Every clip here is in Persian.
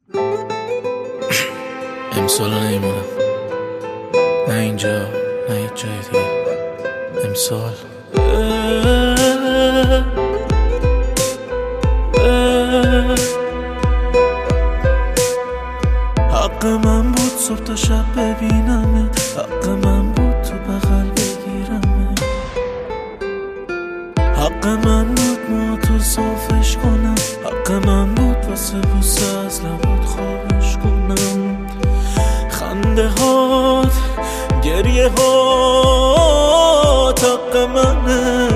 امسال نمیمونم، نه اینجا نه هیچ جای دیگه. امسال حق من بود صبح تا شب ببینمت، حق من بود تو بغل بگیرمت، حق من بود ما تو صافش کنم، حق من بود واسه بوسه از لبات خوابش کنم. خنده هات گریه هات حق منه،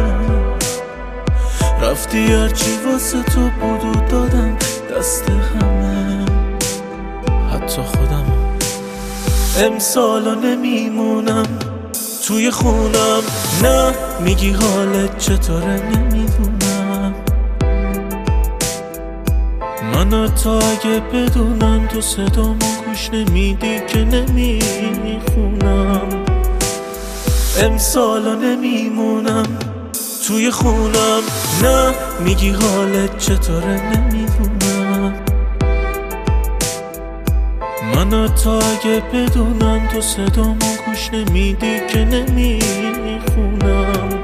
رفتی هرچی واسه تو بود و دادم دست همه، حتی خودم. امسالا نمیمونم توی خونم، نه میگی حالت چطوره نمیدونم، من حتی اگه بدونم تو صدامو گوش نمیدی که نمیخونم. امسالا نمیمونم توی خونم، نه میگی حالت چطوره نمیدونم، من حتی اگه بدونم تو صدامو گوش نمیدی که نمیخونم.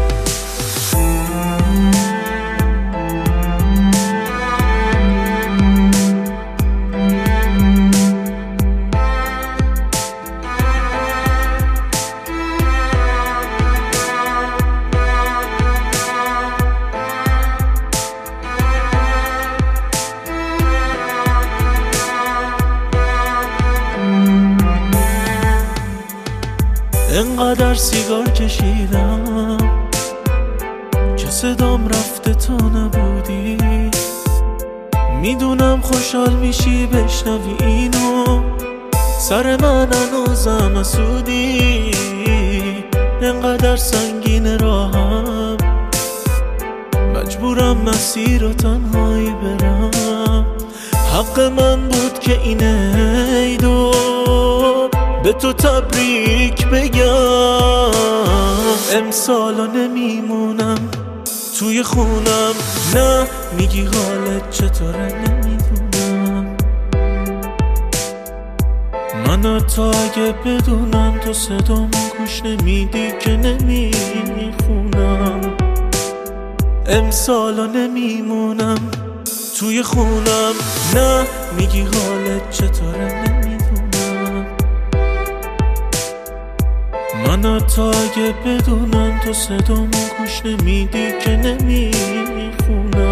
انقدر سیگار کشیدم که صدام رفته تا نبودی، میدونم خوشحال میشی بشنوی اینو، سر من هنوزم حسودی. انقدر سنگین راهم مجبورم مسیر رو تنهایی برم، حق من بود که این عیدو به تو تبریک بگم. امسالا نمیمونم توی خونم، نه میگی حالت چطوره نمیدونم، من حتی اگه بدونم تو صدامو گوش نمیدی که نمیخونم. امسالا نمیمونم توی خونم، نه میگی حالت چطوره نمیدونم، من حتی اگه بدونم تو صدامو گوش نمیدی که نمیخونم.